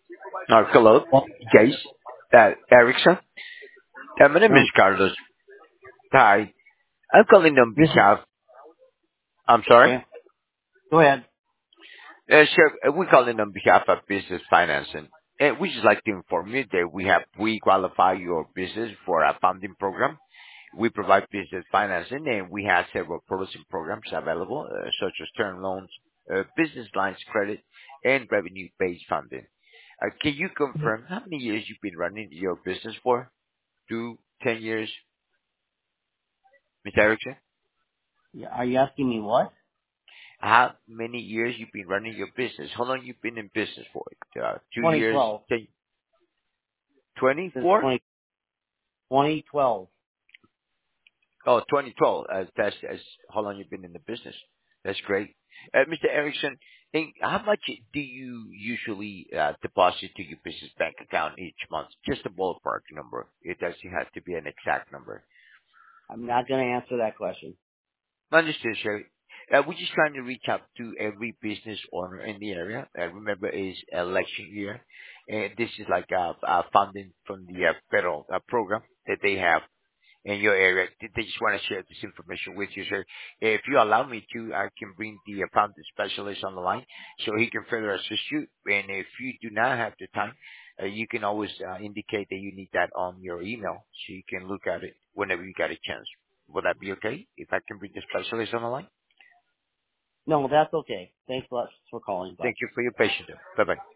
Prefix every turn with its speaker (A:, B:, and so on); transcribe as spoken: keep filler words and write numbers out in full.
A: Uh, hello,
B: Well,
A: guys. Uh, Erickson. Uh, my name is
B: no,
A: Carlos. Hi. I'm calling on
B: this is
A: behalf. I'm sorry.
B: okay. Go ahead.
A: Uh, sure. Uh, we're calling on behalf of business financing. Uh, we just like to inform you that we have we qualify your business for a funding program. We provide business financing, and we have several products and programs available, uh, such as term loans, uh, business lines credit, and revenue-based funding. Uh, can you confirm how many years you've been running your business for? Two, ten years, Mister Erickson?
B: Yeah, are you asking me what?
A: How many years you've been running your business? How long you've been in business for? Uh, two years,
B: twenty twelve.
A: ten,
B: Since
A: twenty-four?
B: twenty twenty twelve.
A: Oh, twenty twelve. Uh, that's, that's how long you've been in the business. That's great. Uh, Mister Erickson, and how much do you usually uh, deposit to your business bank account each month? Just a ballpark number. It doesn't have to be an exact number.
B: I'm not going to answer that question.
A: Understood, sir. Uh, We're just trying to reach out to every business owner in the area. Uh, Remember, it's election year, and this is like a a funding from the uh, federal uh, program that they have in your area. They they just want to share this information with you, sir. If you allow me to, I can bring the uh, funding specialist on the line so he can further assist you. And if you do not have the time, uh, you can always uh, indicate that you need that on your email so you can look at it whenever you get a chance. Would that be okay if I can bring the specialist on the line?
B: No, that's okay. Thanks a lot for calling. Bye.
A: Thank you for your patience. Bye bye.